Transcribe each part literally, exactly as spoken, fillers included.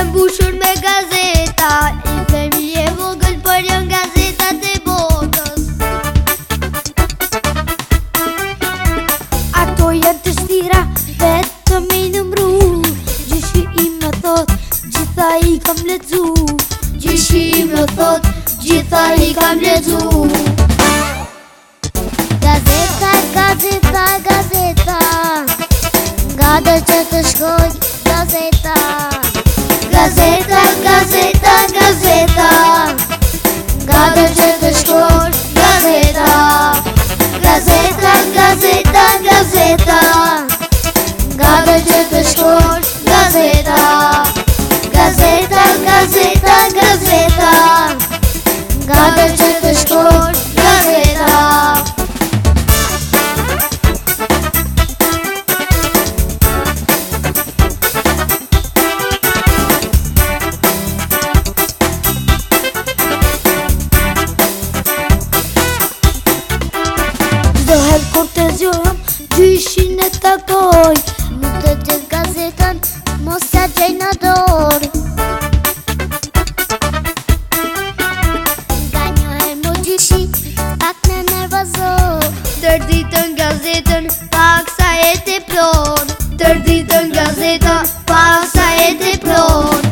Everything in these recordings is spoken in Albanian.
mbushur me gazeta, i themi e vogël për janë gazetat e botës. Ato janë të shtira, vetëm i numru, gjyshi im më thot, gjitha i kam lexu. Gjyshi im më thot, gjitha i kam lexu. Gazeta, gazeta, gazeta, nga do që të shkoj gazeta. Gazeta, gazeta, gazeta, nga do që të shkoj gazeta. Gazeta, gazeta, gazeta, nga do që të shkoj gazeta. Gazeta, gazeta, gazeta, nga do që të shkoj gazeta. Doher kur të zjohem, gjyshin e takoj, nuk të gjithë gazetan, mos ja gjej në dorë. Nga njoher mu gjyshi, pak në nervazor, tër ditën gazetën, pak sa e të plon. Tër ditën gazetën, pak sa e të plon.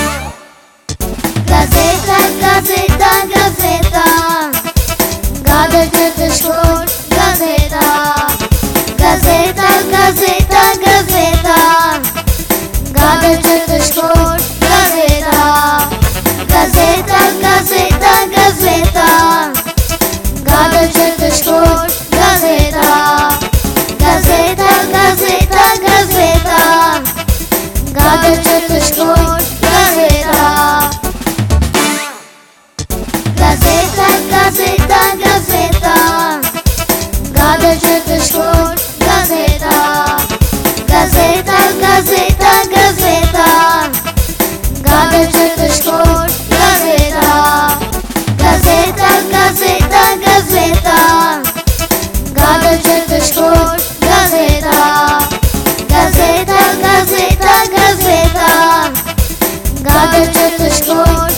Gazeta, gazeta, gazeta, nga do që të shkoj gazeta. Gazeta, gazeta, gazeta, nga do që të shkoj gazeta. Gazeta, gazeta, gazeta, nga do që të shkoj gazeta. Gazeta, gazeta, gazeta, nga do që të shkoj gazeta. Gazeta, gazeta, gazeta, nga do që të shkoj gazeta. Gazeta, gazeta, gazeta, nga do që të shkoj gazeta. Gazeta, gazeta, gazeta, nga do që të shkoj gazeta. Gazeta, gazeta, gazeta, nga do që të shkoj